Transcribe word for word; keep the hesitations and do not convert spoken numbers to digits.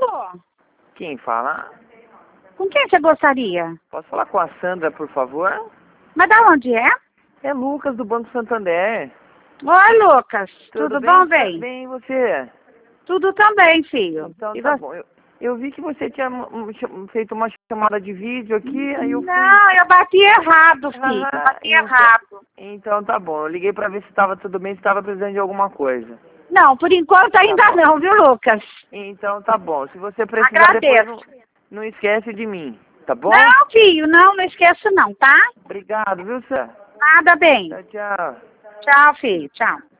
Alô? Quem fala? Com quem você gostaria? Posso falar com a Sandra, por favor? Mas da onde é? É Lucas, do Banco Santander. Oi, Lucas. Tudo, bem? bom, Tá bem? bem, e você? Tudo também, filho. Então E tá você? bom. Eu, eu vi que você tinha hum, ch- feito uma chamada de vídeo aqui, aí eu fui... Não, eu bati errado, filho. Eu Ah, bati então, errado. então tá bom. Eu liguei pra ver se tava tudo bem, se tava precisando de alguma coisa. Não, por enquanto ainda Tá bom. não, viu, Lucas? Então tá bom. Se você precisar depois, Agradeço. não, não esquece de mim, tá bom? Não, filho, não, não esqueço não, tá? Obrigado, viu, Sam? Nada bem. Tchau, tchau. Tchau, filho. Tchau.